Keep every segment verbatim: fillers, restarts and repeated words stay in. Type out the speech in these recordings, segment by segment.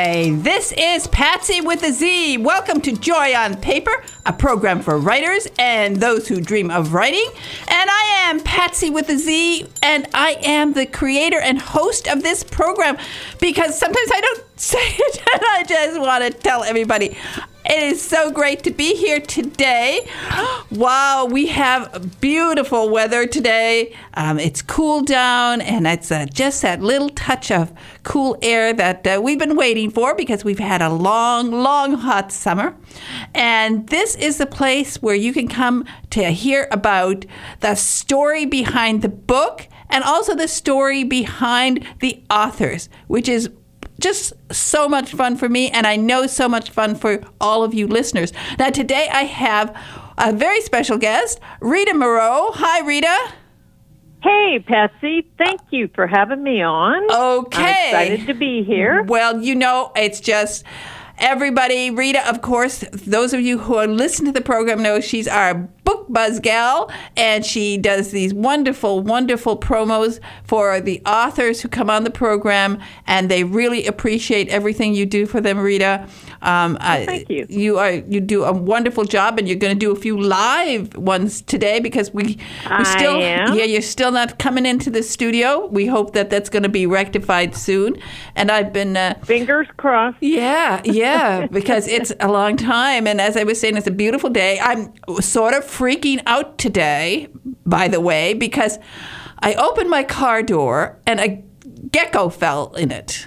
Hi, this is Patsy with a Z. Welcome to Joy on Paper, a program for writers and those who dream of writing. And I am Patsy with a Z, and I am the creator and host of this program because sometimes I don't say it, and I just want to tell everybody. It is so great to be here today. Wow, we have beautiful weather today. Um, it's cooled down, and it's uh, just that little touch of cool air that uh, we've been waiting for because we've had a long, long hot summer. And this is the place where you can come to hear about the story behind the book and also the story behind the authors, which is just so much fun for me, and I know so much fun for all of you listeners. Now, today I have a very special guest, Rita Moreau. Hi, Rita. Hey, Patsy. Thank you for having me on. Okay. I'm excited to be here. Well, you know, it's just everybody. Rita, of course, those of you who are listening to the program know she's our book buzz gal, and she does these wonderful, wonderful promos for the authors who come on the program, and they really appreciate everything you do for them, Rita. Um, well, thank you. You are you do a wonderful job, and you're going to do a few live ones today because we we still I am. yeah you're still not coming into the studio. We hope that that's going to be rectified soon. And I've been uh, fingers crossed. Yeah, yeah, because it's a long time, and as I was saying, it's a beautiful day. I'm sort of freaking out today, by the way, because I opened my car door and a gecko fell in it.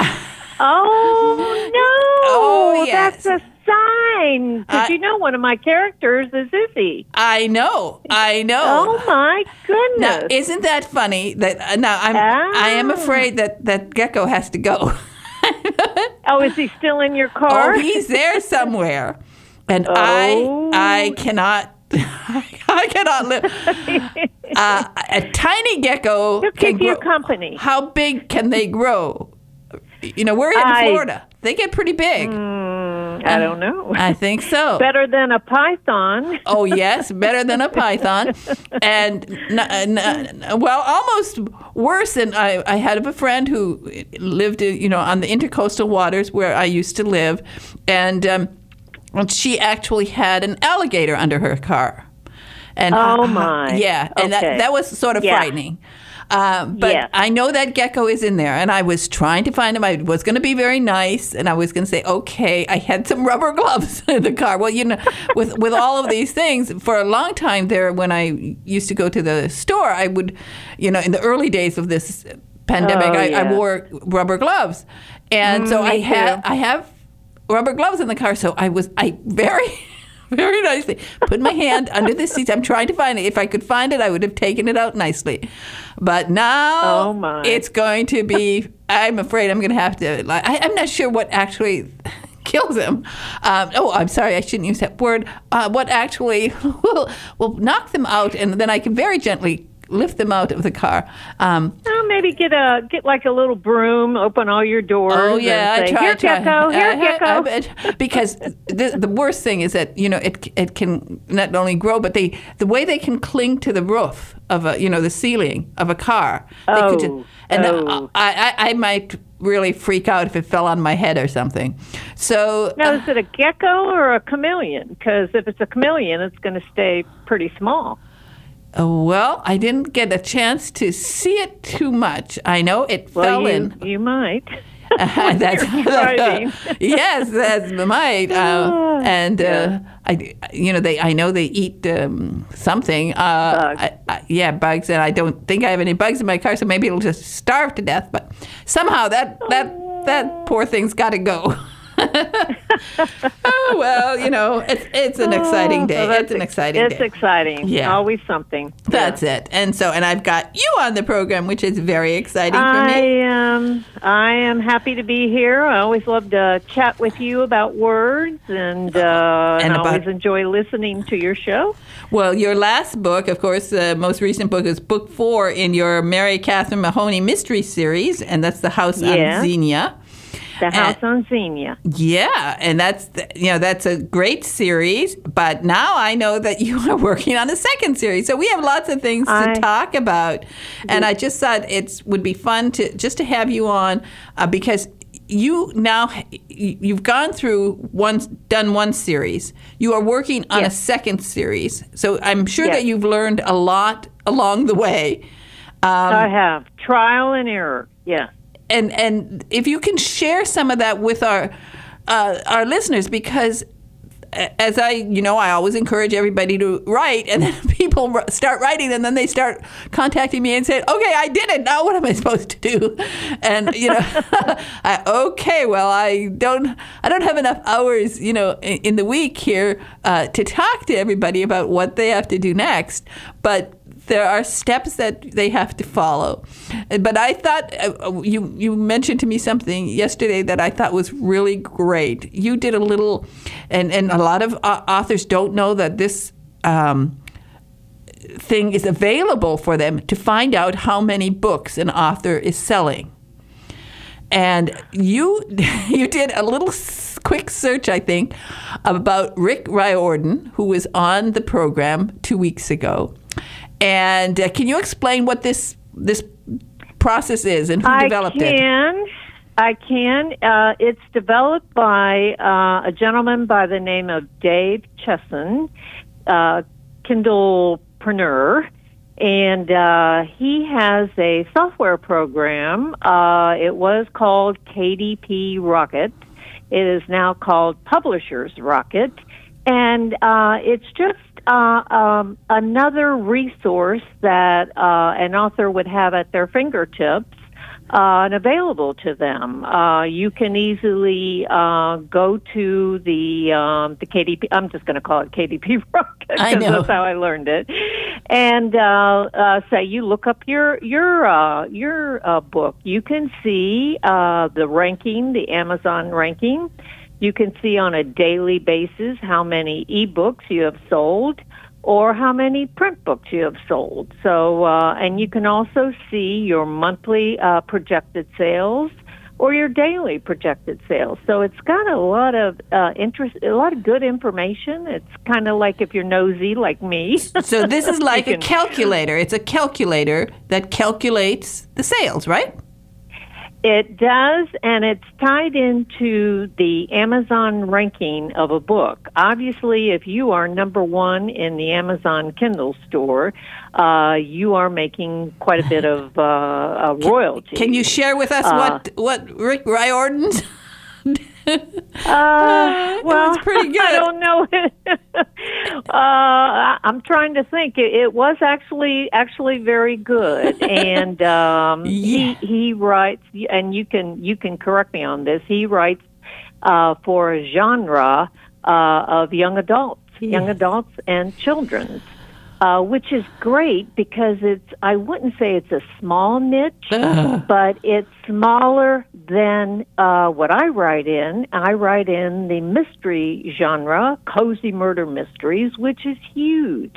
Oh, no. Oh, yes. That's a sign. Because I- you know one of my characters is Izzy. I know, I know. Oh, my goodness. Now, isn't that funny? That uh, now I'm Ah. I am afraid that that gecko has to go. Oh, is he still in your car? Oh, he's there somewhere, and Oh. I I cannot. I cannot live. Uh, a tiny gecko He'll can keep grow. you company. How big can they grow? You know, we're in I- Florida. They get pretty big. Mm, I don't know. I think so. Better than a python. Oh, yes, better than a python. And, n- n- well, almost worse than I, I had a friend who lived, you know, on the intercoastal waters where I used to live. And um, she actually had an alligator under her car. And Oh, uh, my. Yeah, and Okay. that, that was sort of Yeah. frightening. Uh, but Yes. I know that gecko is in there, and I was trying to find him. I was going to be very nice, and I was going to say, okay, I had some rubber gloves in the car. Well, you know, with with all of these things, for a long time there, when I used to go to the store, I would, you know, in the early days of this pandemic, Oh, I, I yeah. wore rubber gloves, and Mm, so I me had too. I have rubber gloves in the car. So I was I very. Very nicely. Put my hand under the seat. I'm trying to find it. If I could find it, I would have taken it out nicely. But now Oh, my. it's going to be, I'm afraid I'm going to have to, like, I, I'm not sure what actually kills him. Um, oh, I'm sorry, I shouldn't use that word. Uh, what actually will, will knock them out, and then I can very gently lift them out of the car. Um, Oh, maybe get a get like a little broom, open all your doors. Oh yeah, and I say, try. Here, try. gecko. Here, I- I- gecko. I bet- because the the worst thing is that you know it it can not only grow, but they the way they can cling to the roof of a you know the ceiling of a car. They Oh, could just, and oh. I, I I might really freak out if it fell on my head or something. So Now, uh, is it a gecko or a chameleon? Because if it's a chameleon, it's going to stay pretty small. uh, well, I didn't get a chance to see it too much. I know it Well, fell you, in. you might. Uh, that's You're driving. yes, that's might. Uh, and uh, Yeah. I, you know, they. I know they eat um, something. Uh, Bugs. I, I, yeah, bugs, and I don't think I have any bugs in my car, so maybe it'll just starve to death. But somehow that that that poor thing's got to go. Oh well, you know, it's it's an exciting day. Oh, that's it's an ex- exciting It's day. exciting. Yeah. Always something. That's it. And so, and I've got you on the program, which is very exciting for I me. am. I am happy to be here. I always love to chat with you about words, and uh, And and I about- always enjoy listening to your show. Well, your last book, of course, the most recent book is book four in your Mary Catherine Mahoney mystery series, and that's The House Yeah. on Xenia. The House on Xenia. Yeah, and that's the- you know that's a great series. But now I know that you are working on a second series, so we have lots of things to I- talk about. And I just thought it would be fun to just to have you on uh, because you now you've gone through one, done one series. You are working on yes. a second series. So I'm sure yes. that you've learned a lot along the way. Um, I have trial and error. Yeah. And and if you can share some of that with our uh, our listeners, because as I, you know, I always encourage everybody to write, and then people start writing, and then they start contacting me and say, okay, I did it. Now what am I supposed to do? And, you know, I, okay, well, I don't, I don't have enough hours, you know, in, in the week here uh, to talk to everybody about what they have to do next. But there are steps that they have to follow. But I thought, uh, you you mentioned to me something yesterday that I thought was really great. You did a little, and, and a lot of uh, authors don't know that this um, thing is available for them to find out how many books an author is selling. And you you did a little quick search, I think, about Rick Riordan, who was on the program two weeks ago. And uh, can you explain what this this process is and who I developed can. it? I can. Uh, it's developed by uh, a gentleman by the name of Dave Chesson, uh, Kindlepreneur, and uh, he has a software program. Uh, it was called K D P Rocket. It is now called Publishers Rocket, and uh, it's just Uh, um, another resource that uh, an author would have at their fingertips uh, and available to them. Uh, you can easily uh, go to the um, the K D P. I'm just going to call it K D P Rocket because that's how I learned it. And uh, uh, say you look up your your uh, your uh, book. You can see uh, the ranking, the Amazon ranking. You can see on a daily basis how many ebooks you have sold or how many print books you have sold. So, uh, and you can also see your monthly uh, projected sales or your daily projected sales. So it's got a lot of uh, interest, a lot of good information. It's kind of like if you're nosy like me. So this is like can, a calculator. It's a calculator that calculates the sales, right? It does, and it's tied into the Amazon ranking of a book. Obviously, if you are number one in the Amazon Kindle store, uh, you are making quite a bit of uh, uh, royalty. Can you share with us uh, what what Rick Riordan's? uh, well, it's pretty good. I don't know. uh, I'm trying to think. It, it was actually actually very good, and um, yeah. he he writes, and you can you can correct me on this. He writes uh, for a genre uh, of young adults, yeah. young adults and children's. Uh, which is great because it's, I wouldn't say it's a small niche, uh. but it's smaller than uh, what I write in. I write in the mystery genre, cozy murder mysteries, which is huge.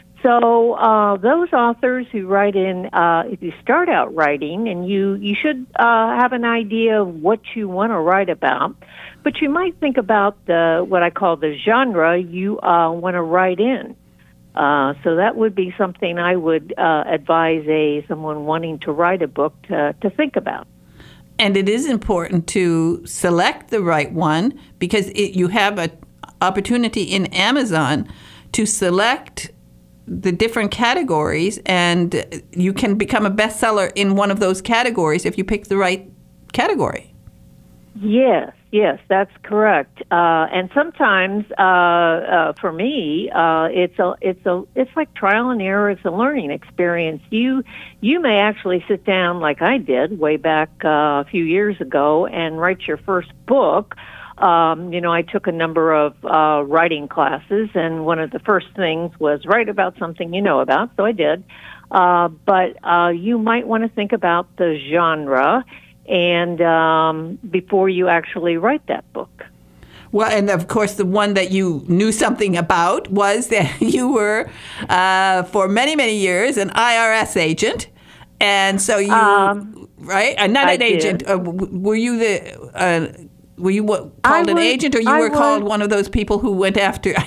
So uh, those authors who write in, uh, if you start out writing, and you, you should uh, have an idea of what you want to write about, but you might think about the what I call the genre you uh, want to write in. Uh, so that would be something I would uh, advise a someone wanting to write a book to, to think about. And it is important to select the right one because it, you have an opportunity in Amazon to select the different categories, and you can become a bestseller in one of those categories if you pick the right category. Yes, yes, that's correct. Uh, and sometimes, uh, uh, for me, uh, it's a, it's a, it's like trial and error. It's a learning experience. You, you may actually sit down like I did way back uh, a few years ago and write your first book. Um, you know, I took a number of uh, writing classes, and one of the first things was write about something you know about. So I did. Uh, but uh, you might want to think about the genre. And um, before you actually write that book. Well, and of course, the one that you knew something about was that you were, uh, for many, many years, an I R S agent. And so you, um, right? Uh, not I an agent. Uh, were you the, uh, were you what, called I an was, agent, or you I were was, called one of those people who went after? we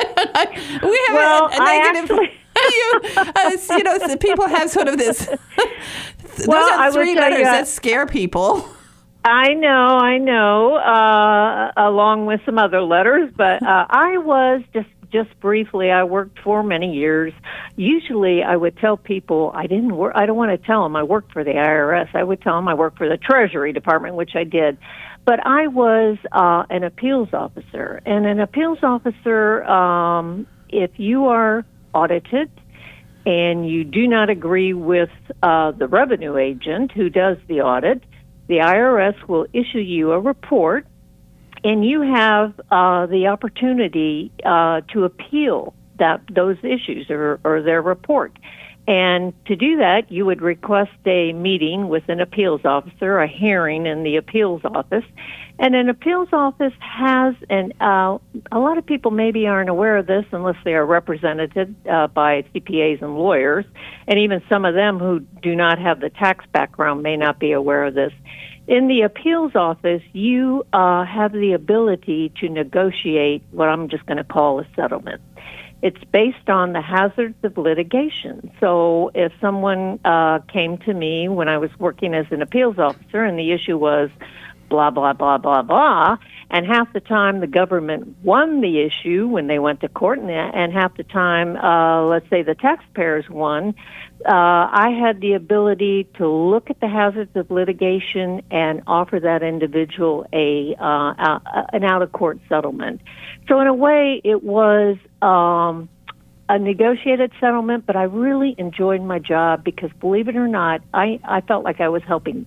have well, a, a negative. I actually, you, uh, you know, so people have sort of this. Well, Those are I three will tell letters you, that scare people. I know, I know, uh, along with some other letters, but uh, I was just just briefly. I worked for many years. Usually, I would tell people I didn't work. I don't want to tell them I worked for the I R S. I would tell them I worked for the Treasury Department, which I did. But I was uh, an appeals officer, and an appeals officer, um, if you are audited and you do not agree with uh, the revenue agent who does the audit, the I R S will issue you a report, and you have uh, the opportunity uh, to appeal that those issues or, or their report. And to do that, you would request a meeting with an appeals officer, a hearing in the appeals office. And an appeals office has, and uh, a lot of people maybe aren't aware of this unless they are represented uh, by C P As and lawyers, and even some of them who do not have the tax background may not be aware of this. In the appeals office, you uh, have the ability to negotiate what I'm just going to call a settlement. It's based on the hazards of litigation. So if someone uh, came to me when I was working as an appeals officer and the issue was blah, blah, blah, blah, blah, and half the time the government won the issue when they went to court, and, and half the time, uh, let's say the taxpayers won, uh, I had the ability to look at the hazards of litigation and offer that individual a, uh, a an out-of-court settlement. So in a way, it was um, a negotiated settlement, but I really enjoyed my job because, believe it or not, I, I felt like I was helping.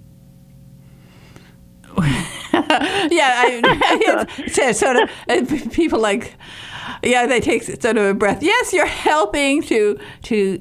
yeah, I, it's sort of uh, people like, yeah, they take sort of a breath. Yes, you're helping to to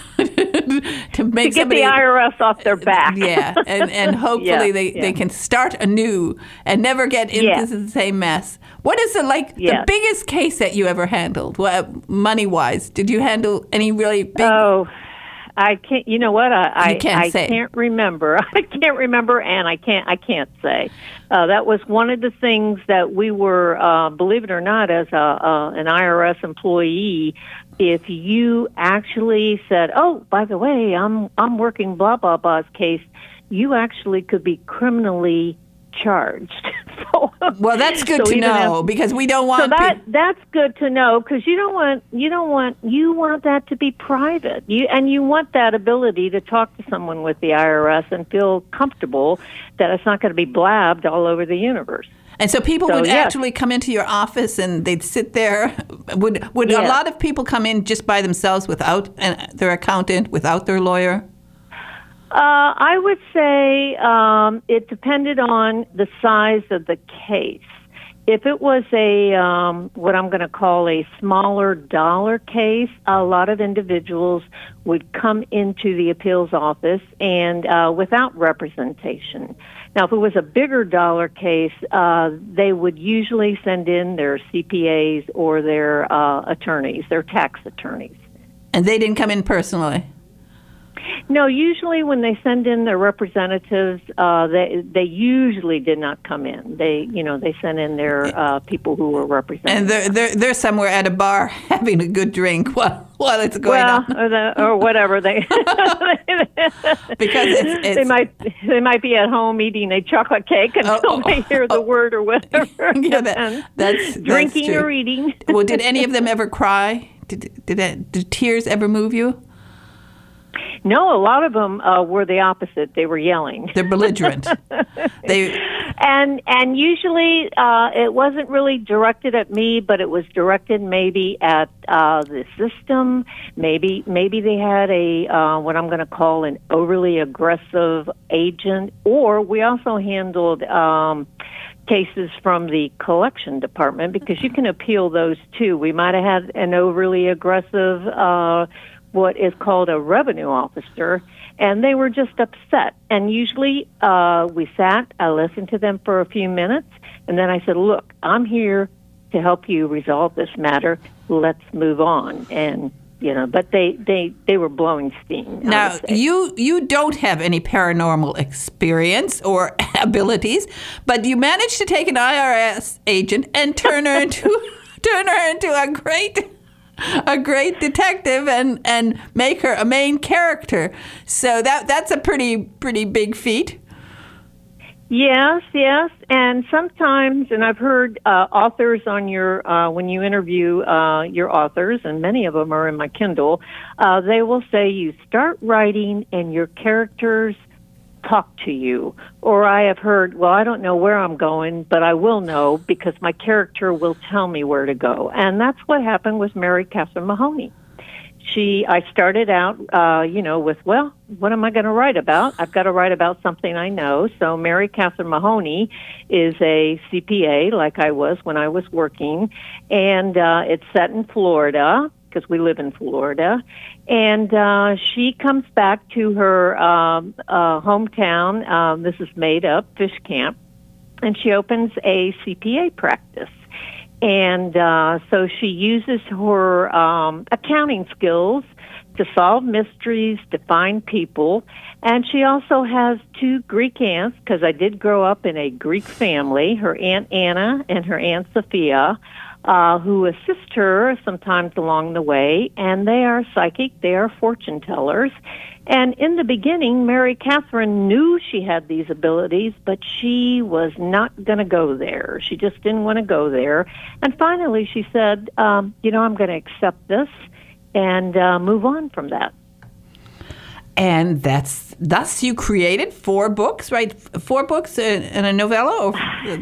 to make to get somebody, the I R S off their back. yeah, and and hopefully yeah, they, yeah. they can start anew and never get into yes. the same mess. What is the like yes. the biggest case that you ever handled, well, money wise? Did you handle any really big? Oh. I can't. You know what? I I, can't, I can't remember. I can't remember, and I can't. I can't say. Uh, that was one of the things that we were. Uh, believe it or not, as a, uh, an I R S employee, if you actually said, "Oh, by the way, I'm I'm working blah blah blah's case," you actually could be criminally charged. so, well, that's good so to know if, because we don't want. So that pe- that's good to know because you don't want you don't want you want that to be private. You and you want that ability to talk to someone with the I R S and feel comfortable that it's not going to be blabbed all over the universe. And so people so, would yes. actually come into your office and they'd sit there. Would would yes. a lot of people come in just by themselves without an, their accountant, without their lawyer? Uh, I would say um, it depended on the size of the case. If it was a um, what I'm going to call a smaller dollar case, a lot of individuals would come into the appeals office and uh, without representation. Now, if it was a bigger dollar case, uh, they would usually send in their C P As or their uh, attorneys, their tax attorneys. And they didn't come in personally? No, usually when they send in their representatives, uh, they they usually did not come in. They, you know, they sent in their uh, people who were represented. And they're they're they're somewhere at a bar having a good drink while while it's going well, on. or, the, or whatever they. because it's, it's, they might they might be at home eating a chocolate cake until oh, they hear the oh, word or whatever. Yeah, that, that's drinking that's or eating. Well, did any of them ever cry? Did did, that, did tears ever move you? No, a lot of them uh, were the opposite. They were yelling. They're belligerent. they and and usually uh, it wasn't really directed at me, but it was directed maybe at uh, the system. Maybe maybe they had a uh, what I'm going to call an overly aggressive agent, or we also handled um, cases from the collection department because you can appeal those too. We might have had an overly aggressive. Uh, what is called a revenue officer, and they were just upset. And usually uh, we sat, I listened to them for a few minutes, and then I said, look, I'm here to help you resolve this matter. Let's move on. And, you know, but they, they, they were blowing steam. Now, you, you don't have any paranormal experience or abilities, but you managed to take an I R S agent and turn her into turn her into a great... a great detective and, and make her a main character. So that that's a pretty pretty big feat. Yes, yes, and sometimes, and I've heard uh, authors on your uh, when you interview uh, your authors, and many of them are in my Kindle. Uh, they will say you start writing, and your characters talk to you. Or I have heard, well, I don't know where I'm going, but I will know because my character will tell me where to go, and that's what happened with Mary Catherine Mahoney. She, I started out, uh, you know, with, well, what am I going to write about? I've got to write about something I know. So Mary Catherine Mahoney is a C P A, like I was when I was working, and uh, it's set in Florida because we live in Florida. And uh, she comes back to her um, uh, hometown. Um, this is made up, Fish Camp, and she opens a C P A practice. And uh, so she uses her um, accounting skills to solve mysteries, to find people. And she also has two Greek aunts, because I did grow up in a Greek family, her Aunt Anna and her Aunt Sophia, uh, who assist her sometimes along the way. And they are psychic, they are fortune tellers. And in the beginning, Mary Catherine knew she had these abilities, but she was not going to go there. She just didn't want to go there. And finally, she said, um, you know, I'm going to accept this and uh, move on from that. And that's thus you created four books, right? Four books and a novella? Or...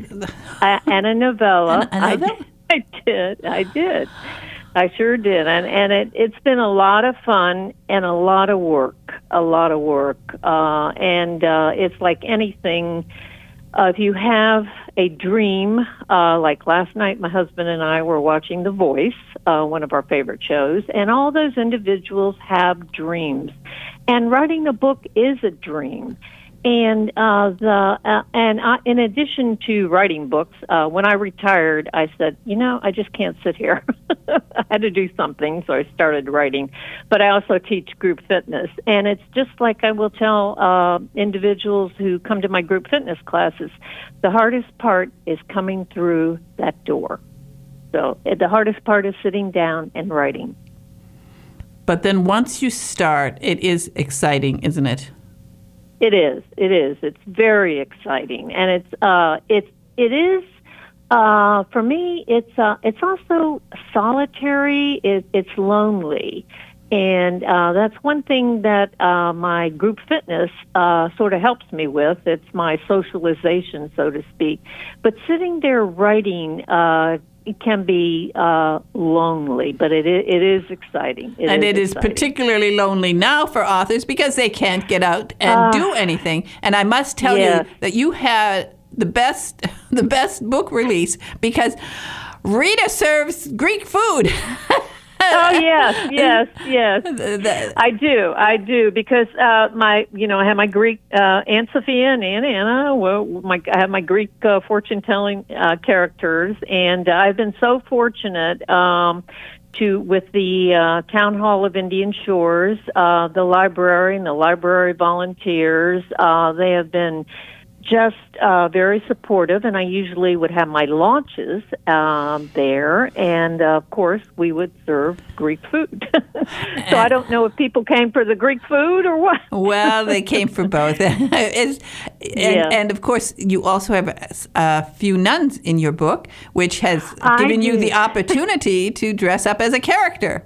uh, and a novella. And a novella? I, I did. I did. I sure did, and and it it's been a lot of fun and a lot of work, a lot of work, uh, and uh, it's like anything. Uh, if you have a dream, uh, like last night, my husband and I were watching The Voice, uh, one of our favorite shows, and all those individuals have dreams, and writing a book is a dream. And uh, the uh, and I, in addition to writing books, uh, when I retired, I said, you know, I just can't sit here. I had to do something, so I started writing. But I also teach group fitness, and it's just like I will tell uh, individuals who come to my group fitness classes, the hardest part is coming through that door. So uh, the hardest part is sitting down and writing. But then once you start, it is exciting, isn't it? It is. It is. It's very exciting, and it's uh, it's it is uh, for me. It's uh, it's also solitary. It, it's lonely, and uh, that's one thing that uh, my group fitness uh, sort of helps me with. It's my socialization, so to speak. But sitting there writing. Uh, It can be uh, lonely, but it is, it is exciting. It and is it is exciting. particularly lonely now for authors because they can't get out and uh, do anything. And I must tell yes. you that you had the best the best book release because Rita serves Greek food. Oh yes, yes, yes. I do, I do, because uh, my, you know, I have my Greek uh, Aunt Sophia and Aunt Anna. Well, my I have my Greek uh, fortune-telling uh, characters, and I've been so fortunate um, to with the uh, Town Hall of Indian Shores, uh, the library, and the library volunteers. Uh, they have been just uh, very supportive, and I usually would have my launches um, there, and uh, of course we would serve Greek food. So I don't know if people came for the Greek food or what. Well, they came for both. and, yeah. and of course, you also have a, a few nuns in your book, which has given I you do. the opportunity to dress up as a character.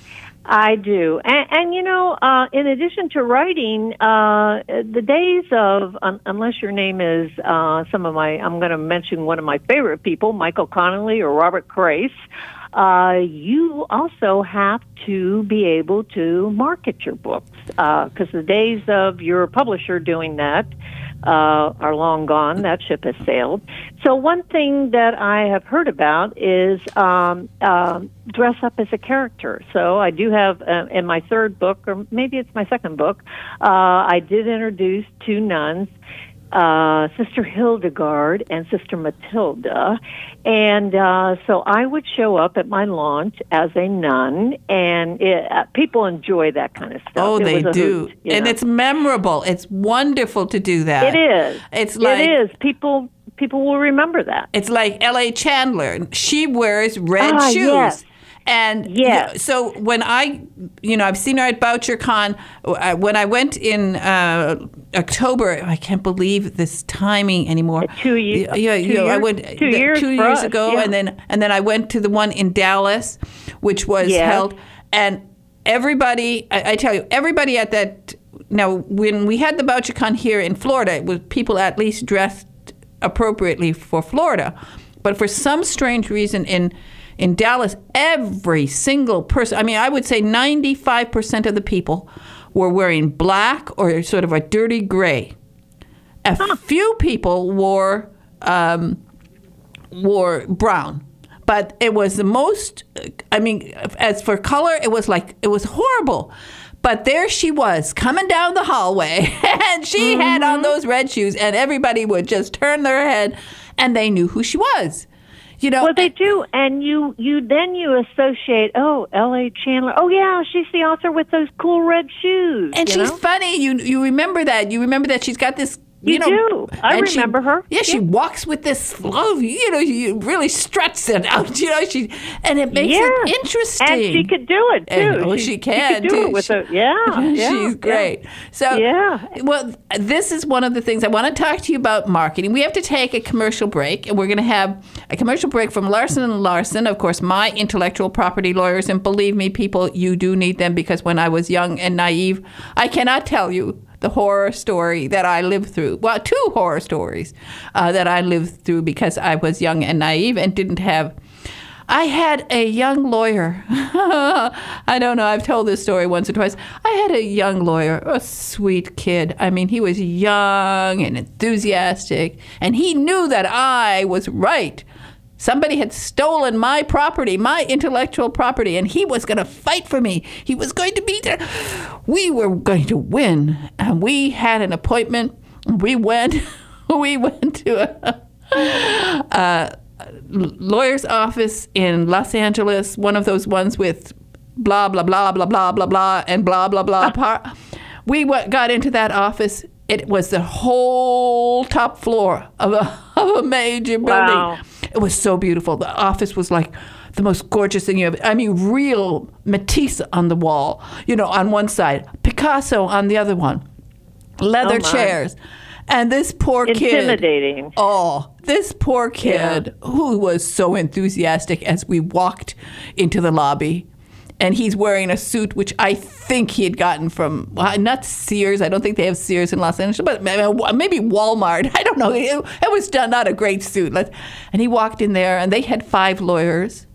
I do. And, and you know, uh, in addition to writing, uh, the days of, um, unless your name is uh, some of my, I'm going to mention one of my favorite people, Michael Connelly or Robert Crace, uh, you also have to be able to market your books, because uh, the days of your publisher doing that uh, are long gone. That ship has sailed. So one thing that I have heard about is um, uh, dress up as a character. So I do have, uh, in my third book, or maybe it's my second book, uh, I did introduce two nuns, uh, Sister Hildegard and Sister Matilda. And uh, so I would show up at my launch as a nun, and it, uh, people enjoy that kind of stuff. Oh, it they was a do. hoot, you and know? it's memorable. It's wonderful to do that. It is. It's like, it is. People people will remember that. It's like L A Chandler. She wears red Ah, shoes. yes. And Yes. yeah, so when I, you know, I've seen her at BoucherCon. Uh, When I went in uh, October, I can't believe this timing anymore. Two ye- Yeah, yeah, two you know, I years- went two the- years two for years us, ago, yeah. and then and then I went to the one in Dallas, which was Yes. held, and everybody, I, I tell you, everybody at that. Now, when we had the BoucherCon here in Florida, it was people at least dressed appropriately for Florida, but for some strange reason in in Dallas, every single person, I mean, I would say ninety-five percent of the people were wearing black or sort of a dirty gray. A Huh. few people wore um, wore brown, but it was the most. I mean, as for color, it was like it was horrible. But there she was coming down the hallway, and she Mm-hmm. had on those red shoes, and everybody would just turn their head, and they knew who she was. You know, Well, they do, and you, you then you associate, oh, L A Chandler. Oh, yeah, she's the author with those cool red shoes. and you she's know? funny. You you remember that? You remember that she's got this. You, You know, do. I and she- remember her. Yeah, she Yeah. walks with this flow. You know, she really struts it out. You know, she and it makes Yeah. it interesting. And she could do it, too. And, oh, she can, She could do too. it with She- a, yeah, yeah. She's yeah. great. So, Yeah. well, this is one of the things I want to talk to you about marketing. We have to take a commercial break, and we're going to have a commercial break from Larson and Larson, of course, my intellectual property lawyers. And believe me, people, you do need them, because when I was young and naive, I cannot tell you the horror story that I lived through. Well, two horror stories uh, that I lived through because I was young and naive and didn't have. I had a young lawyer. I don't know. I've told this story once or twice. I had a young lawyer, a sweet kid. I mean, he was young and enthusiastic, and he knew that I was right. Somebody had stolen my property, my intellectual property, and he was going to fight for me. He was going to be there. We were going to win. And we had an appointment. We went. We went to a, a lawyer's office in Los Angeles, one of those ones with blah, blah, blah, blah, blah, blah, blah, and blah, blah, blah. par- We w- got into that office. It was the whole top floor of a, of a major building. Wow. It was so beautiful. The office was like the most gorgeous thing you ever. I mean, real Matisse on the wall, you know, on one side, Picasso on the other one, leather Oh, my. chairs. And this poor kid. Intimidating. Oh, this poor kid who was so enthusiastic as we walked into the lobby. And he's wearing a suit, which I think he had gotten from, well, not Sears. I don't think they have Sears in Los Angeles, but maybe Walmart. I don't know. It, it was done, not a great suit. Let's- And he walked in there, and they had five lawyers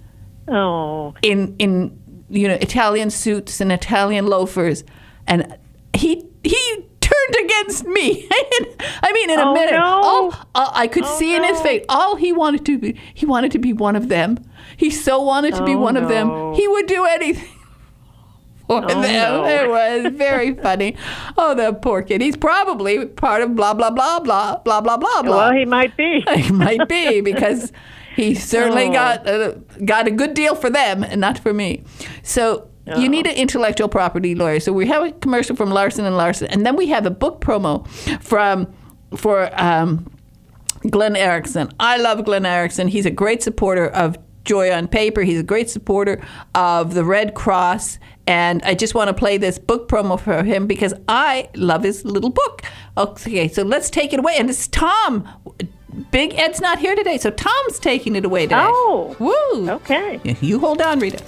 Oh. in, in you know, Italian suits and Italian loafers. And he he turned against me. I mean, in a Oh, minute. no. All, all I could Oh, see in his no. face, all he wanted to be, he wanted to be one of them. He so wanted to be Oh, one of them. no. He would do anything for Oh, them. no. It was very funny. Oh, the poor kid. He's probably part of blah, blah, blah, blah, blah, blah, blah, blah. Well, he might be. He might be, because he certainly Oh. got a, got a good deal for them and not for me. So you need an intellectual property lawyer. So we have a commercial from Larson and Larson, and then we have a book promo from for um, Glenn Erickson. I love Glenn Erickson. He's a great supporter of Joy on Paper. He's a great supporter of the Red Cross. And I just want to play this book promo for him because I love his little book. Okay, so let's take it away. And it's Tom. Big Ed's not here today, so Tom's taking it away today. Oh. Woo. Okay. You hold on, Rita.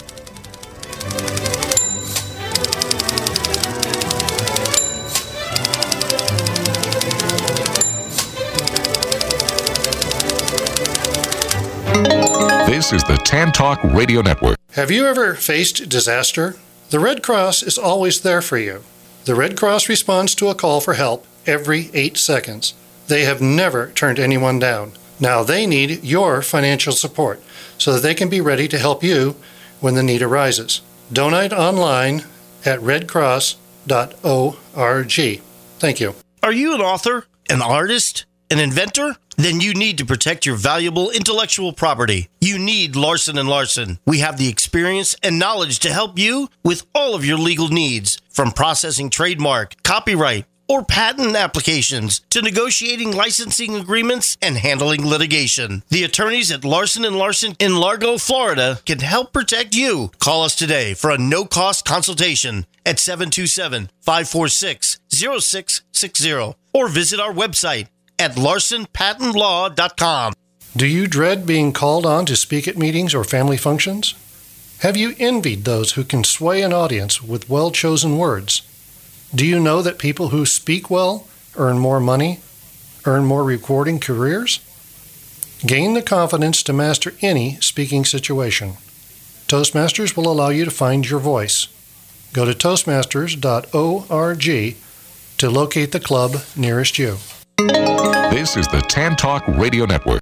This is the Tan Talk Radio Network. Have you ever faced disaster? The Red Cross is always there for you. The Red Cross responds to a call for help every eight seconds. They have never turned anyone down. Now they need your financial support so that they can be ready to help you when the need arises. Donate online at red cross dot org. Thank you. Are you an author, an artist, an inventor? Then you need to protect your valuable intellectual property. You need Larson and Larson. We have the experience and knowledge to help you with all of your legal needs, from processing trademark, copyright, or patent applications to negotiating licensing agreements and handling litigation. The attorneys at Larson and Larson in Largo, Florida can help protect you. Call us today for a no-cost consultation at seven two seven, five four six, zero six six zero or visit our website at larson patent law dot com. Do you dread being called on to speak at meetings or family functions? Have you envied those who can sway an audience with well-chosen words? Do you know that people who speak well earn more money, earn more recording careers? Gain the confidence to master any speaking situation. Toastmasters will allow you to find your voice. Go to toastmasters dot org to locate the club nearest you. This is the Tan Talk Radio Network.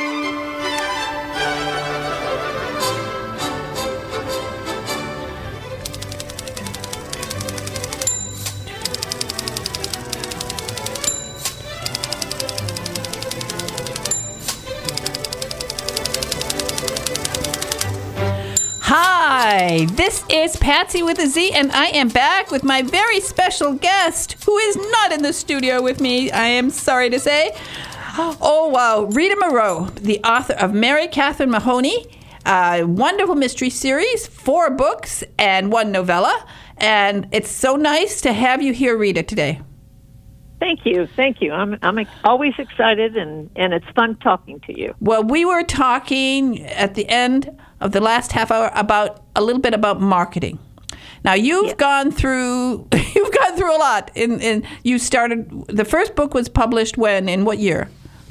Hi, this is Patsy with a Z, and I am back with my very special guest, who is not in the studio with me, I am sorry to say. Oh, wow. Rita Moreau, the author of Mary Catherine Mahoney, a wonderful mystery series, four books, and one novella. And it's so nice to have you here, Rita, today. Thank you. Thank you. I'm I'm always excited, and, and it's fun talking to you. Well, we were talking at the end of the last half hour about a little bit about marketing. Now, you've yeah. gone through you've gone through a lot. In, in you started the first book was published when, in what year?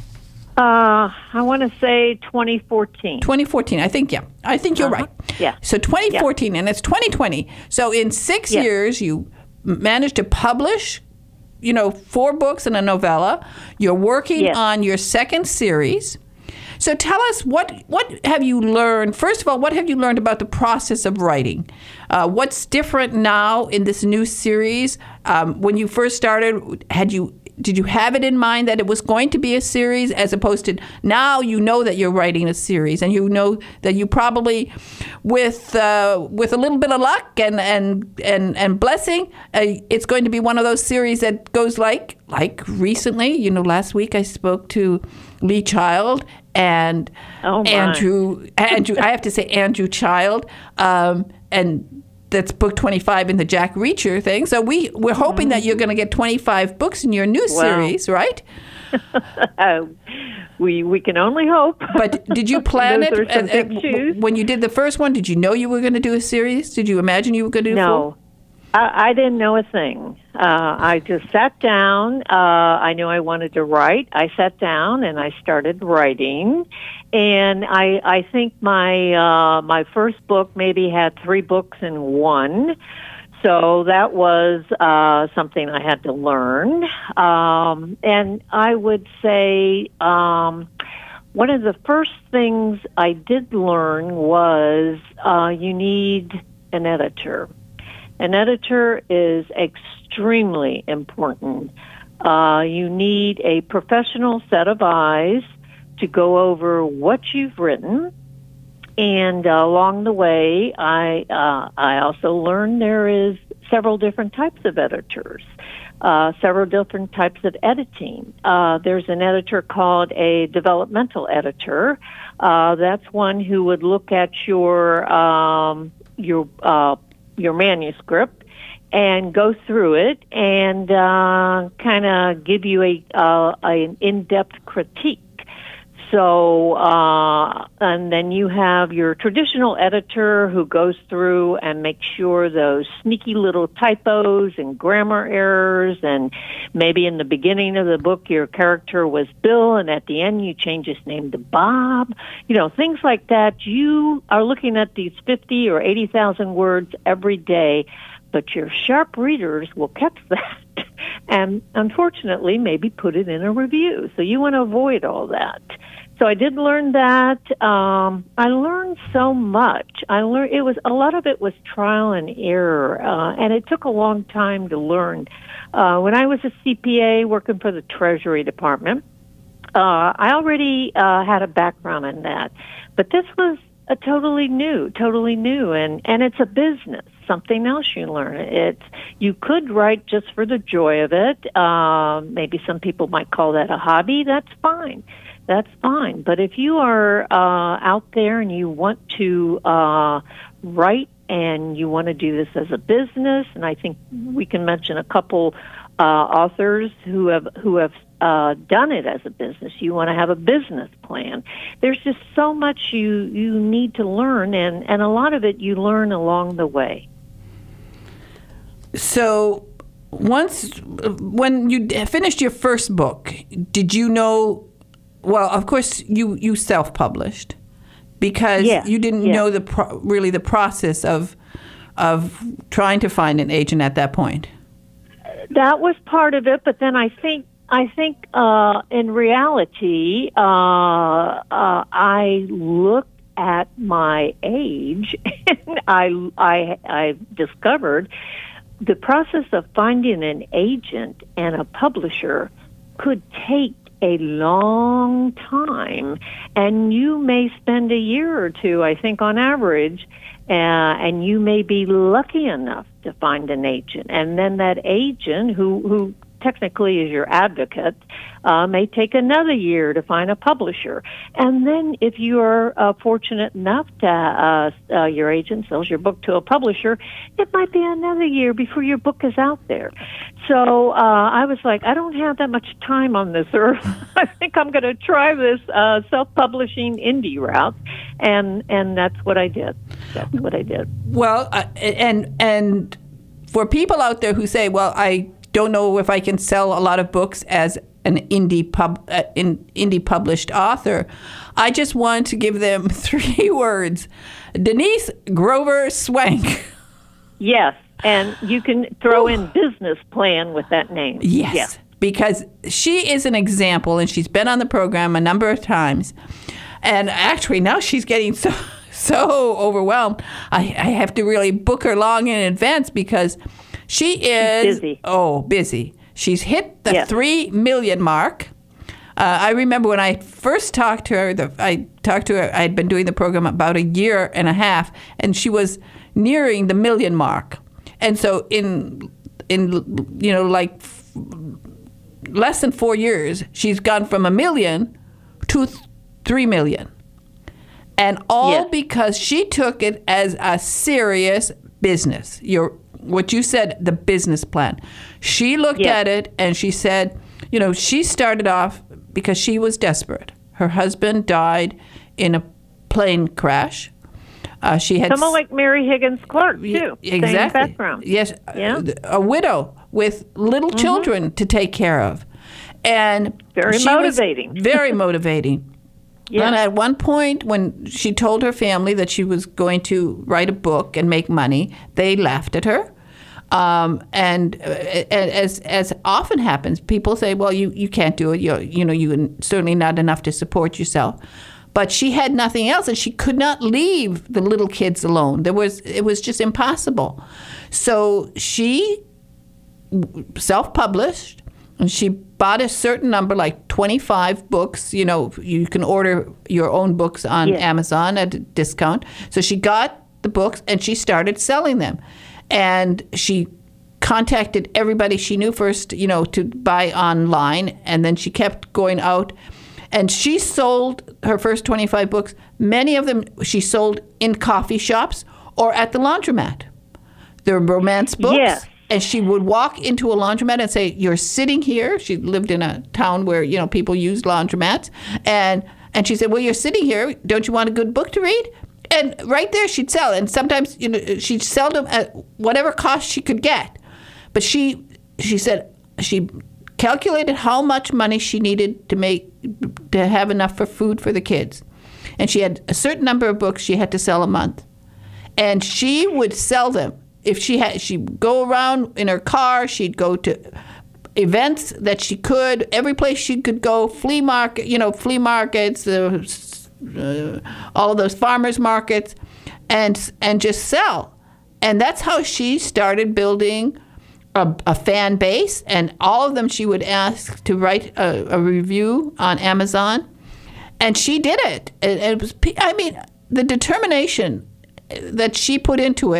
Uh, I want to say twenty fourteen. twenty fourteen, I think, yeah. I think you're uh-huh. right. Yeah. So twenty fourteen, yeah. And it's twenty twenty. So in six yeah. years, you managed to publish, you know, four books and a novella. You're working yes. on your second series. So tell us, what what have you learned? First of all, what have you learned about the process of writing? Uh, what's different now in this new series? Um, when you first started, had you did you have it in mind that it was going to be a series, as opposed to now you know that you're writing a series, and you know that you probably, with uh, with a little bit of luck and and and, and blessing, uh, it's going to be one of those series that goes like like recently. You know, last week I spoke to Lee Child and oh Andrew Andrew. I have to say Andrew Child, um, and. That's book twenty-five in the Jack Reacher thing. So we, we're hoping that you're going to get twenty-five books in your new wow. series, right? uh, we we can only hope. But did you plan Those it? Are some uh, big uh, shoes. When you did the first one, did you know you were going to do a series? Did you imagine you were going to do no. four? I, I didn't know a thing. Uh, I just sat down. Uh, I knew I wanted to write. I sat down and I started writing. And I, I think my uh, my first book maybe had three books in one. So that was uh, something I had to learn. Um, and I would say um, one of the first things I did learn was uh, you need an editor. An editor is extremely important. Uh, you need a professional set of eyes to go over what you've written, and uh, along the way, I uh, I also learned there is several different types of editors, uh, several different types of editing. Uh, there's an editor called a developmental editor. Uh, that's one who would look at your um, your uh, your manuscript and go through it and uh, kind of give you a uh, an in-depth critique. So, uh, and then you have your traditional editor who goes through and makes sure those sneaky little typos and grammar errors, and maybe in the beginning of the book your character was Bill and at the end you change his name to Bob. You know, things like that. You are looking at these fifty or eighty thousand words every day, but your sharp readers will catch that and unfortunately maybe put it in a review. So you want to avoid all that. So I did learn that. Um, I learned so much. I learned it was a lot of it was trial and error, uh, and it took a long time to learn. Uh, when I was a C P A working for the Treasury Department, uh, I already uh, had a background in that, but this was a totally new, totally new, and and it's a business. something else you learn. It's you could write just for the joy of it. Um, maybe some people might call that a hobby. That's fine. That's fine. But if you are uh, out there and you want to uh, write and you want to do this as a business, and I think we can mention a couple uh, authors who have who have uh, done it as a business. You want to have a business plan. There's just so much you you need to learn, and, and a lot of it you learn along the way. So once, when you finished your first book, did you know, well, of course, you, you self-published because yeah, you didn't yeah. know the pro- really the process of of trying to find an agent at that point. That was part of it, but then I think I think uh, in reality, uh, uh, I looked at my age, and I I I discovered the process of finding an agent and a publisher could take a long time, and you may spend a year or two, I think, on average, uh, and you may be lucky enough to find an agent. And then that agent, who, who technically is your advocate, uh, may take another year to find a publisher. And then if you are uh, fortunate enough to uh, uh, your agent sells your book to a publisher, it might be another year before your book is out there. So uh, I was like, I don't have that much time on this earth. I think I'm going to try this uh, self-publishing indie route, and and that's what I did. That's what I did. Well, uh, and and for people out there who say, well, I don't know if I can sell a lot of books as an indie pub, uh, in, indie published author, I just want to give them three words: Denise Grover Swank. Yes, and you can throw in business plan with that name. Yes, yes, because she is an example, and she's been on the program a number of times. And actually, now she's getting so so overwhelmed. I, I have to really book her long in advance because she is She's busy. Oh, busy. She's hit the yes. three million mark. Uh, I remember when I first talked to her. The, I talked to her. I had been doing the program about a year and a half, and she was nearing the million mark. And so, in in you know, like f- less than four years, she's gone from a million to th- three million, and all yes. because she took it as a serious business. Your what you said, the business plan. She looked yes. at it and she said, you know, she started off because she was desperate. Her husband died in a plane crash. Uh, she had someone like Mary Higgins Clark too. Exactly. Same background. Yes, yeah. a, a widow with little mm-hmm. children to take care of, and very she motivating. Was very motivating. Yeah. And at one point, when she told her family that she was going to write a book and make money, they laughed at her. Um, and, uh, as as often happens, people say, "Well, you, you can't do it. You you know, you're certainly not enough to support yourself." But she had nothing else, and she could not leave the little kids alone. There was it was just impossible. So she self-published, and she bought a certain number, like twenty-five books. You know, you can order your own books on yeah. Amazon at a discount. So she got the books, and she started selling them. And she contacted everybody she knew first, you know, to buy online, and then she kept going out. And she sold her first twenty-five books. Many of them she sold in coffee shops or at the laundromat. They're romance books. Yes. And she would walk into a laundromat and say, "You're sitting here." She lived in a town where, you know, people used laundromats. And and she said, "Well, you're sitting here. Don't you want a good book to read?" And right there she'd sell. And sometimes, you know, she'd sell them at whatever cost she could get. But she she said she calculated how much money she needed to make to have enough for food for the kids. And she had a certain number of books she had to sell a month. And she would sell them. If she had, she'd go around in her car, she'd go to events that she could, every place she could go, flea market, you know, flea markets, uh, uh, all of those farmers markets, and and just sell. And that's how she started building a, a fan base. And all of them she would ask to write a, a review on Amazon. And she did it. And it was, I mean, the determination that she put into it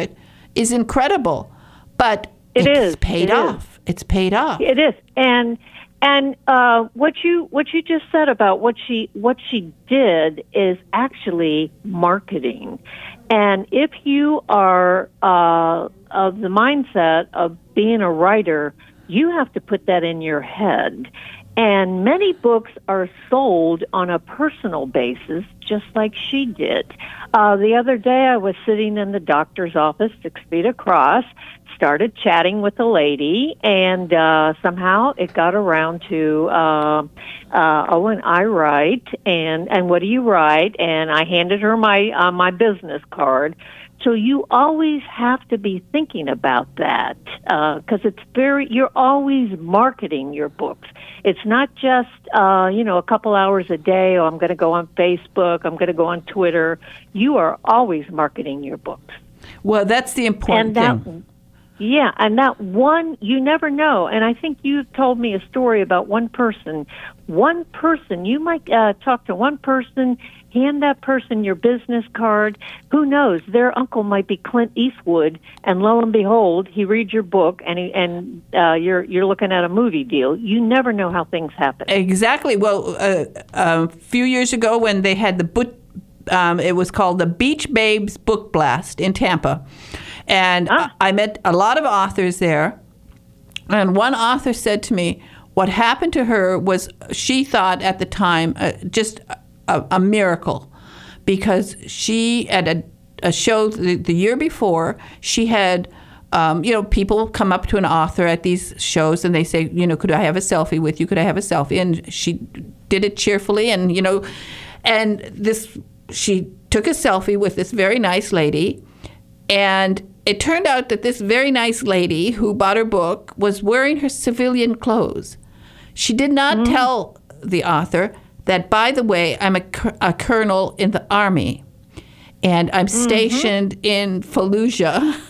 is incredible, but It it's is. paid It off. is. It's paid off. It is, and and uh, what you what you just said about what she what she did is actually marketing. And if you are uh, of the mindset of being a writer, you have to put that in your head. And many books are sold on a personal basis, just like she did. Uh, the other day, I was sitting in the doctor's office, six feet across, started chatting with a lady, and uh, somehow it got around to, uh, uh, oh, and I write, and, and what do you write? And I handed her my uh, my business card. So you always have to be thinking about that, because uh, it's very, you're always marketing your books. It's not just, uh, you know, a couple hours a day, or I'm going to go on Facebook, I'm going to go on Twitter. You are always marketing your books. Well, that's the important and that, thing. Yeah, and that one, you never know. And I think you've told me a story about one person. One person, you might uh, talk to one person, hand that person your business card. Who knows? Their uncle might be Clint Eastwood, and lo and behold, he reads your book, and he, and uh, you're you're looking at a movie deal. You never know how things happen. Exactly. Well, uh, a few years ago when they had the book, um, it was called the Beach Babes Book Blast in Tampa, and ah. I met a lot of authors there. And one author said to me, what happened to her was she thought at the time uh, just a, a miracle, because she at a, a show the, the year before, she had, um, you know, people come up to an author at these shows and they say, you know, could I have a selfie with you? Could I have a selfie? And she did it cheerfully, and you know, and this she took a selfie with this very nice lady, and it turned out that this very nice lady who bought her book was wearing her civilian clothes. She did not mm. tell the author that, by the way, I'm a, a colonel in the Army, and I'm stationed mm-hmm. in Fallujah.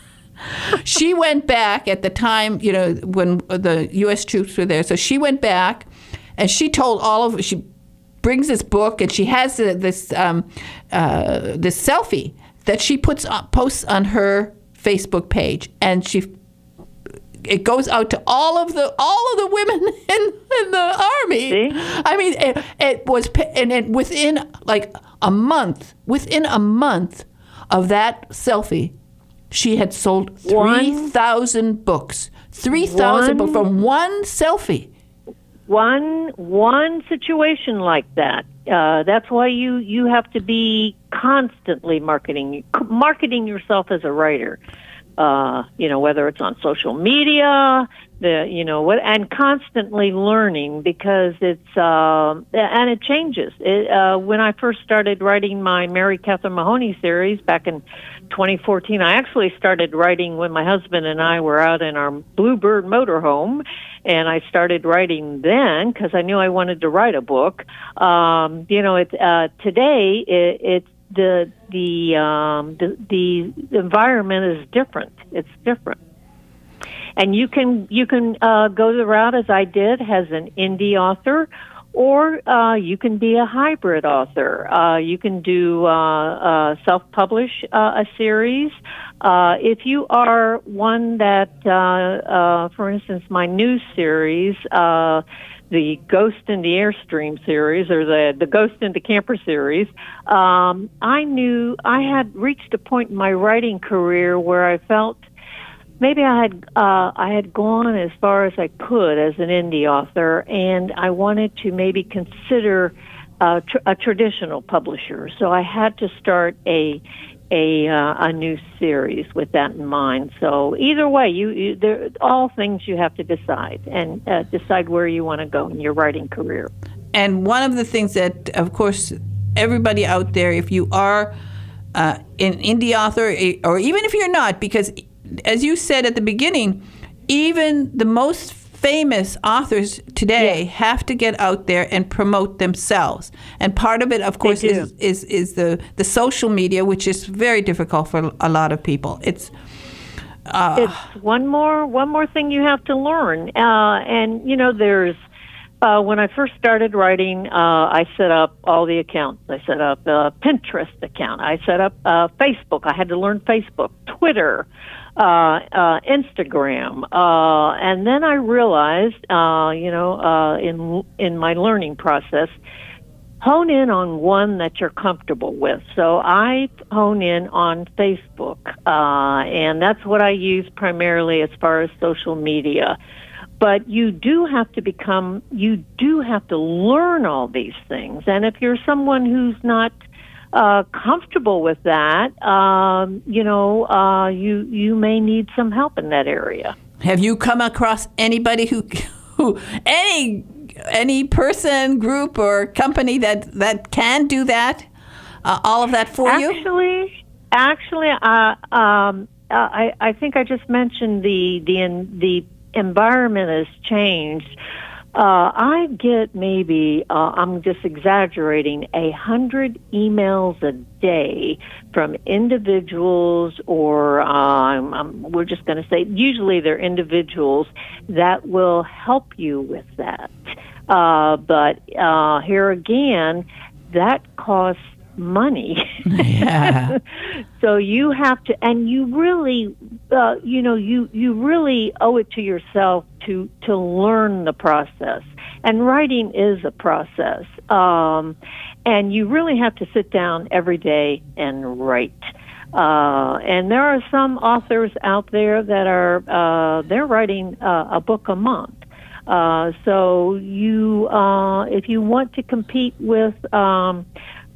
She went back at the time, you know, when the U S troops were there. So she went back, and she told all of, she brings this book, and she has this um, uh, this selfie that she puts on, posts on her Facebook page, and she it goes out to all of the all of the women in, in the Army. See? I mean, it, it was, and it, within like a month, within a month of that selfie, she had sold three thousand books. three thousand books from one selfie. One one situation like that. Uh, that's why you, you have to be constantly marketing marketing yourself as a writer. Uh, you know, whether it's on social media, the you know what, and constantly learning, because it's uh, and it changes. It, uh, when I first started writing my Mary Catherine Mahoney series back in twenty fourteen, I actually started writing when my husband and I were out in our Bluebird motorhome, and I started writing then because I knew I wanted to write a book. Um, you know, it, uh, today it, it's the the, um, the the environment is different. It's different, and you can you can uh, go the route as I did as an indie author, or uh, you can be a hybrid author. Uh, you can do uh, uh, self-publish uh, a series. Uh, if you are one that, uh, uh, for instance, my new series, uh, the Ghost in the Airstream series, or the, the Ghost in the Camper series, um, I knew I had reached a point in my writing career where I felt maybe I had uh, I had gone as far as I could as an indie author, and I wanted to maybe consider uh, tr- a traditional publisher. So I had to start a a uh, a new series with that in mind. So either way, you, you there all things you have to decide and uh, decide where you want to go in your writing career. And one of the things that, of course, everybody out there, if you are uh, an indie author, or even if you're not, because as you said at the beginning, even the most famous authors today yeah. have to get out there and promote themselves. And part of it, of course, is, is is the, the social media, which is very difficult for a lot of people. It's uh, it's one more one more thing you have to learn. Uh, and, you know, there's Uh, when I first started writing, uh, I set up all the accounts. I set up a Pinterest account. I set up uh, Facebook. I had to learn Facebook, Twitter, uh, uh, Instagram, uh, and then I realized, uh, you know, uh, in in my learning process, hone in on one that you're comfortable with. So I hone in on Facebook, uh, and that's what I use primarily as far as social media. But you do have to become, you do have to learn all these things. And if you're someone who's not uh, comfortable with that, um, you know, uh, you you may need some help in that area. Have you come across anybody who, who any any person, group, or company that, that can do that, uh, all of that for you? Actually, actually, uh, um, uh, I I think I just mentioned the the the environment has changed. Uh, I get maybe, uh, I'm just exaggerating, a hundred emails a day from individuals, or um, um, we're just going to say, usually they're individuals that will help you with that. Uh, but uh, here again, that costs money. Yeah. So you have to, and you really, uh, you know, you, you really owe it to yourself to, to learn the process. And writing is a process. Um, and you really have to sit down every day and write. Uh, and there are some authors out there that are, uh, they're writing uh, a book a month. Uh, so you, uh, if you want to compete with, um,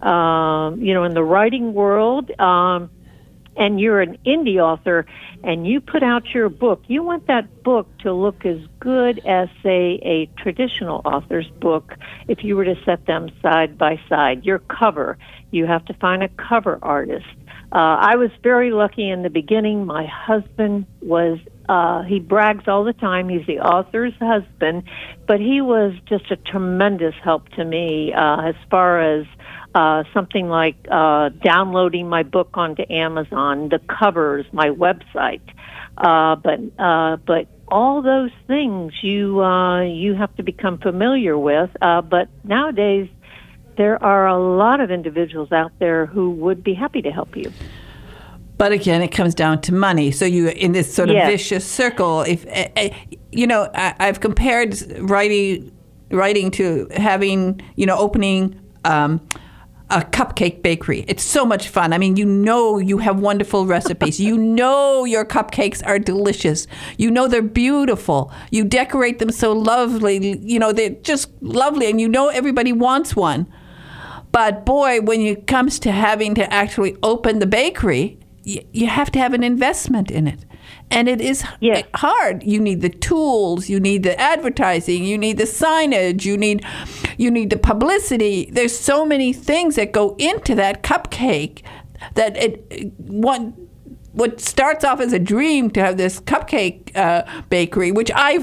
Um, you know, in the writing world, um, and you're an indie author, and you put out your book, you want that book to look as good as, say, a traditional author's book if you were to set them side by side. Your cover, you have to find a cover artist. Uh, I was very lucky in the beginning. My husband was, uh, he brags all the time, he's the author's husband, but he was just a tremendous help to me uh, as far as Uh, something like uh, downloading my book onto Amazon, the covers, my website, uh, but uh, but all those things you uh, you have to become familiar with. Uh, but nowadays, there are a lot of individuals out there who would be happy to help you. But again, it comes down to money. So you, in this sort of Yes. vicious circle, if uh, you know, I, I've compared writing writing to having, you know, opening. Um, A cupcake bakery. It's so much fun. I mean, you know you have wonderful recipes. You know your cupcakes are delicious. You know they're beautiful. You decorate them so lovely. You know, they're just lovely, and you know everybody wants one. But boy, when it comes to having to actually open the bakery, you, you have to have an investment in it. And it is Yes. hard. You need the tools, you need the advertising, you need the signage, you need you need the publicity. There's so many things that go into that cupcake that it one what starts off as a dream to have this cupcake uh, bakery, which I've,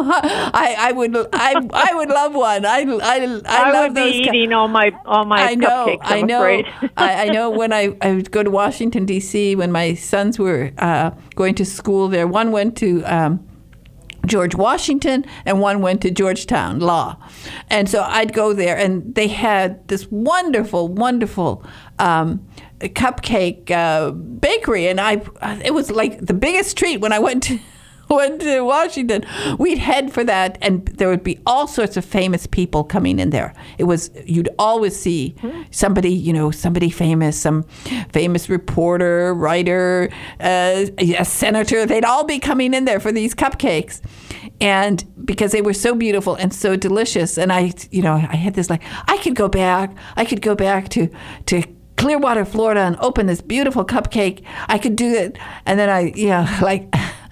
I I would I I would love one. I I, I, I love would be those cu- eating all my all my I know, cupcakes. I'm I know. afraid. I, I know. When I, I would go to Washington D C when my sons were uh, going to school there. One went to um, George Washington, and one went to Georgetown Law, and so I'd go there, and they had this wonderful, wonderful um, cupcake uh, bakery, and I it was like the biggest treat when I went to. went to Washington. We'd head for that, and there would be all sorts of famous people coming in there. It was, you'd always see somebody, you know, somebody famous, some famous reporter, writer, uh, a senator. They'd all be coming in there for these cupcakes. And because they were so beautiful and so delicious. And I, you know, I had this like, I could go back, I could go back to, to Clearwater, Florida, and open this beautiful cupcake. I could do it. And then I, you know, like,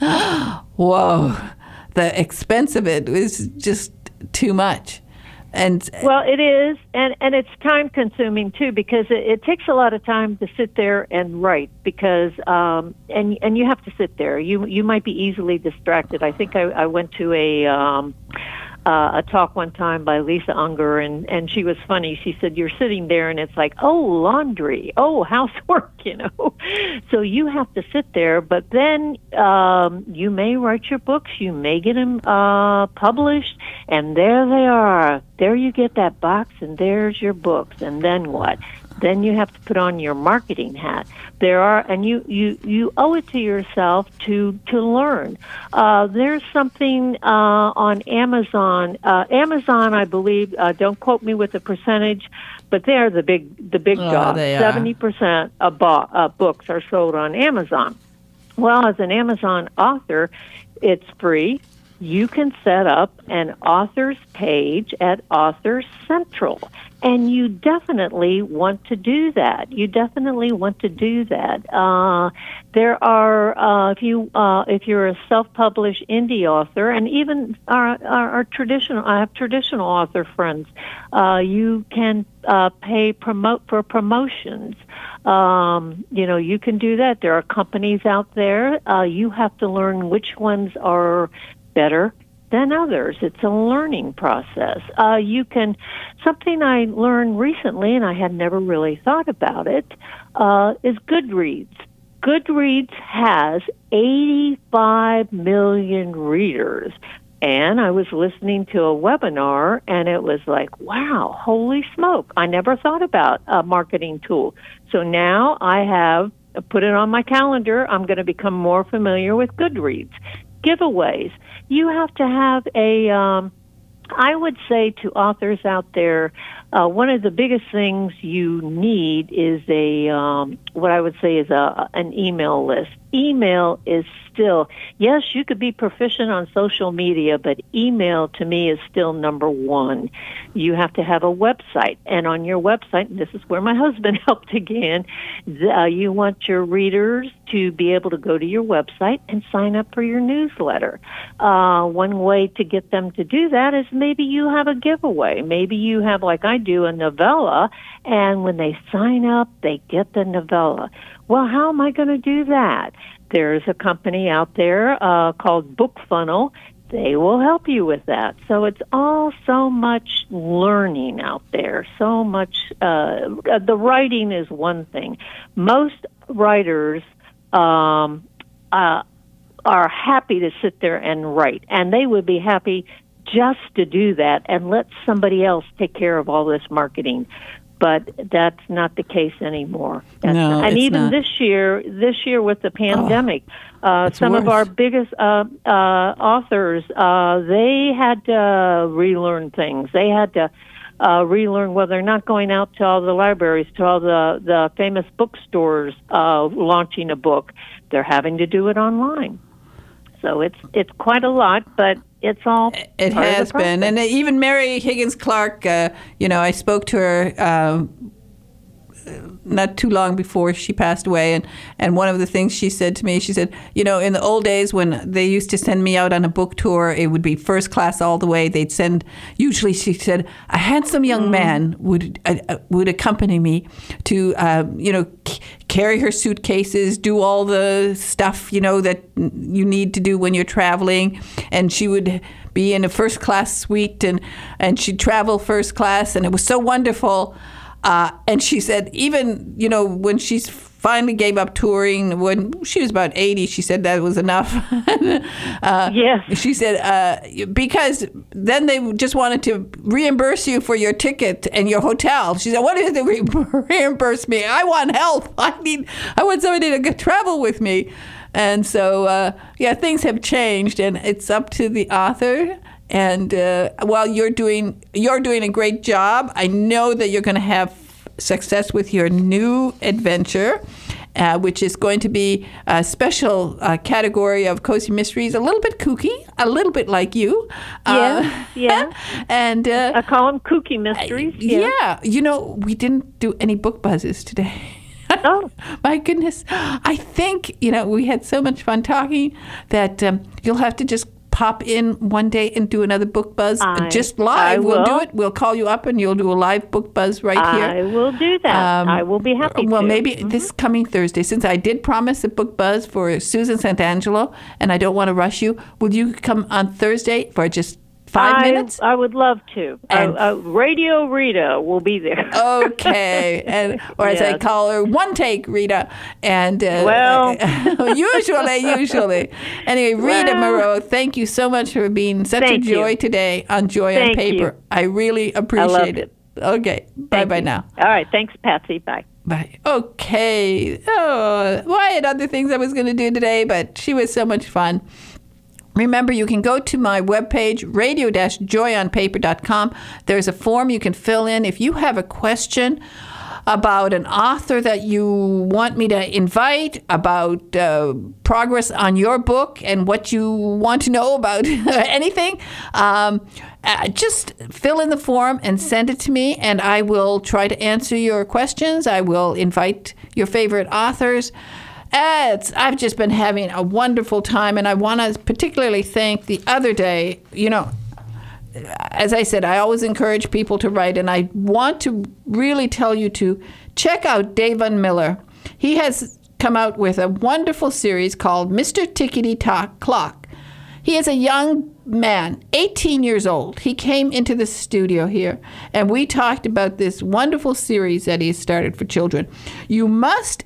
whoa, the expense of it was just too much. And well, it is, and, and it's time consuming too, because it, it takes a lot of time to sit there and write. Because um, and and you have to sit there. You you might be easily distracted. I think I, I went to a um, uh, a talk one time by Lisa Unger, and, and she was funny. She said, you're sitting there and it's like, oh, laundry, oh, housework, you know. So you have to sit there, but then um, you may write your books, you may get them uh, published, and there they are. There you get that box, and there's your books, and then what? Then you have to put on your marketing hat. There are, and you, you, you owe it to yourself to to learn. Uh, there's something uh, on Amazon. Uh, Amazon, I believe. Uh, don't quote me with the percentage, but they're the big the big Oh, dog. they are. Seventy percent of bo- uh, books are sold on Amazon. Well, as an Amazon author, it's free. You can set up an author's page at Author Central. And you definitely want to do that. You definitely want to do that. Uh, there are, uh, if you uh, if you're a self-published indie author, and even our, our, our traditional, I have traditional author friends. Uh, you can uh, pay promote for promotions. Um, you know, you can do that. There are companies out there. Uh, you have to learn which ones are better than others. It's a learning process. Uh, you can, something I learned recently, and I had never really thought about it, uh, is Goodreads. Goodreads has eighty-five million readers. And I was listening to a webinar, and it was like, wow, holy smoke. I never thought about a marketing tool. So now I have put it on my calendar. I'm going to become more familiar with Goodreads. Giveaways. You have to have a, um, I would say to authors out there, uh, one of the biggest things you need is a, um, what I would say is a an email list. Email is still, yes, you could be proficient on social media, but email to me is still number one. You have to have a website, and on your website, and this is where my husband helped again, uh, you want your readers to be able to go to your website and sign up for your newsletter. Uh, one way to get them to do that is maybe you have a giveaway. Maybe you have, like I do, a novella, and when they sign up, they get the novella. Well, how am I going to do that? There's a company out there uh, called BookFunnel. They will help you with that. So it's all so much learning out there. So much. Uh, the writing is one thing. Most writers um, uh, are happy to sit there and write, and they would be happy just to do that and let somebody else take care of all this marketing. But that's not the case anymore. That's No, not, and it's even not. this year, this year with the pandemic, oh, uh, some worse. of our biggest uh, uh, authors, uh, they had to relearn things. They had to uh, relearn. Well, they're not going out to all the libraries, to all the the famous bookstores, uh, launching a book. They're having to do it online. So it's it's quite a lot, but it's all It part of has the process. been. And even Mary Higgins Clark, uh, you know, I spoke to her uh, not too long before she passed away. And, and one of the things she said to me, she said, you know, in the old days when they used to send me out on a book tour, it would be first class all the way. They'd send, usually she said, a handsome young Mm-hmm. man would uh, would accompany me to, uh, you know, c- carry her suitcases, do all the stuff, you know, that you need to do when you're traveling. And she would be in a first class suite, and, and she'd travel first class, and it was so wonderful. Uh, and she said, even, you know, when she finally gave up touring, when she was about eighty, she said that was enough. uh, Yes. She said, uh, because then they just wanted to reimburse you for your ticket and your hotel. She said, what is it re- reimburse me? I want help. I need, I want somebody to go travel with me. And so, uh, yeah, things have changed, and it's up to the author. And uh, while you're doing you're doing a great job, I know that you're going to have success with your new adventure, uh, which is going to be a special uh, category of cozy mysteries, a little bit kooky, a little bit like you. Yeah, yeah. And uh, I call them kooky mysteries. yeah. Yeah. You know, we didn't do any book buzzes today. Oh. My goodness. I think, you know, we had so much fun talking that um, you'll have to just pop in one day and do another book buzz. I- just I live. We'll do will. it. We'll call you up and you'll do a live book buzz right I here. will do that. Um, I will be happy Well, to. maybe Mhm. this coming Thursday, since I did promise a book buzz for Susan Santangelo, and I don't want to rush you, will you come on Thursday for just Five I, minutes? I would love to. And- uh, uh, Radio Rita will be there. Okay, and or as I Yes. call her, one take Rita, and uh, Well. usually, usually. Anyway, Rita Well. Moreau, thank you so much for being such Thank a joy you. today on Joy on Thank Paper. you. I really appreciate loved it. Okay, bye Thank bye you. now. All right. Thanks, Patsy. Bye. Bye. Okay. Oh, well, I had other things I was going to do today, but she was so much fun. Remember, you can go to my webpage, radio dash joy on paper dot com. There's a form you can fill in. If you have a question about an author that you want me to invite, about uh, progress on your book and what you want to know about anything, um, uh, just fill in the form and send it to me, and I will try to answer your questions. I will invite your favorite authors. Uh, it's, I've just been having a wonderful time, and I want to particularly thank the other day, you know, as I said, I always encourage people to write, and I want to really tell you to check out Davon Miller. He has come out with a wonderful series called Mister Tickety Tock Clock. He is a young man, eighteen years old. He came into the studio here, and we talked about this wonderful series that he started for children. You must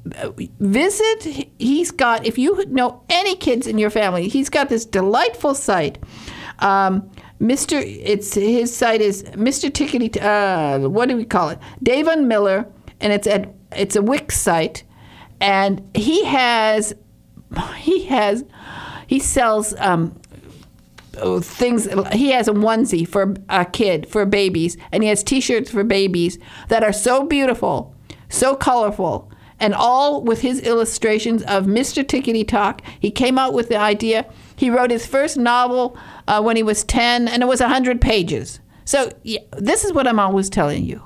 visit. He's got, if you know any kids in your family, he's got this delightful site. Um, Mister It's his site is Mister Tickety. Uh, what do we call it? Davon Miller, and it's at it's a Wix site, and he has he has he sells um, things. He has a onesie for a kid for babies, and he has T-shirts for babies that are so beautiful, so colorful. And all with his illustrations of Mister Tickety Tock. He came out with the idea. He wrote his first novel uh, when he was ten, and it was one hundred pages. So yeah, this is what I'm always telling you.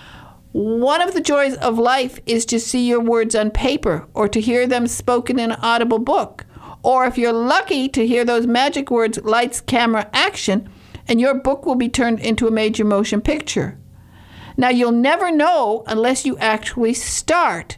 One of the joys of life is to see your words on paper or to hear them spoken in an audible book. Or if you're lucky to hear those magic words, lights, camera, action, and your book will be turned into a major motion picture. Now, you'll never know unless you actually start.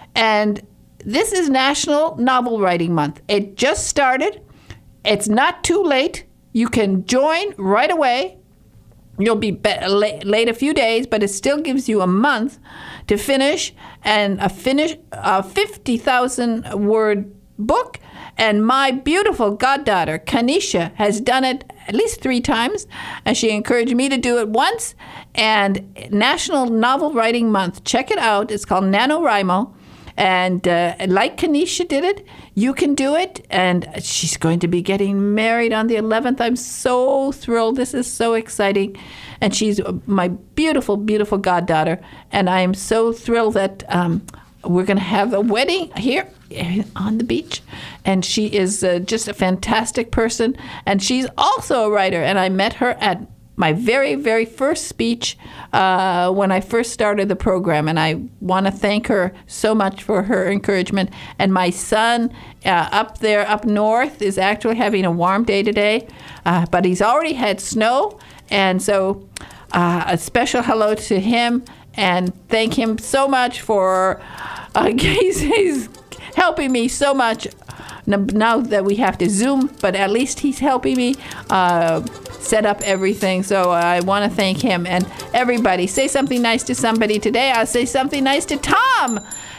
And this is National Novel Writing Month. It just started. It's not too late. You can join right away. You'll be, be late, late a few days, but it still gives you a month to finish and a finish a fifty thousand word book. And my beautiful goddaughter, Kanisha, has done it at least three times. And she encouraged me to do it once. And National Novel Writing Month. Check it out. It's called NaNoWriMo. And uh, like Kanisha did it, you can do it. And she's going to be getting married on the eleventh. I'm so thrilled. This is so exciting. And she's my beautiful, beautiful goddaughter. And I am so thrilled that um, we're going to have a wedding here on the beach. And she is uh, just a fantastic person. And she's also a writer. And I met her at my very, very first speech uh, when I first started the program. And I want to thank her so much for her encouragement. And my son uh, up there, up north, is actually having a warm day today. Uh, but he's already had snow. And so uh, a special hello to him. And thank him so much for, uh, he's, he's helping me so much now that we have to Zoom, but at least he's helping me uh, set up everything. So I want to thank him. And everybody, say something nice to somebody today. I'll say something nice to Tom.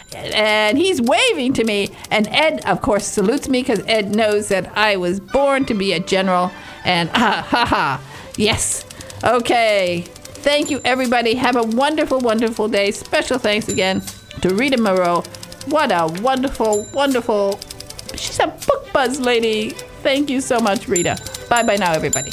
And he's waving to me. And Ed, of course, salutes me because Ed knows that I was born to be a general. And ah, ha, ha. Yes. Okay. Thank you, everybody. Have a wonderful, wonderful day. Special thanks again to Rita Moreau. What a wonderful, wonderful... She's a book buzz lady. Thank you so much, Rita. Bye-bye now, everybody.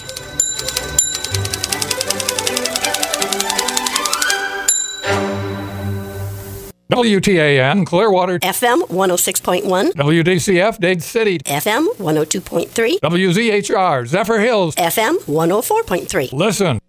W T A N, Clearwater. F M one oh six point one. W D C F, Dade City. F M one oh two point three. W Z H R, Zephyr Hills. F M one oh four point three. Listen.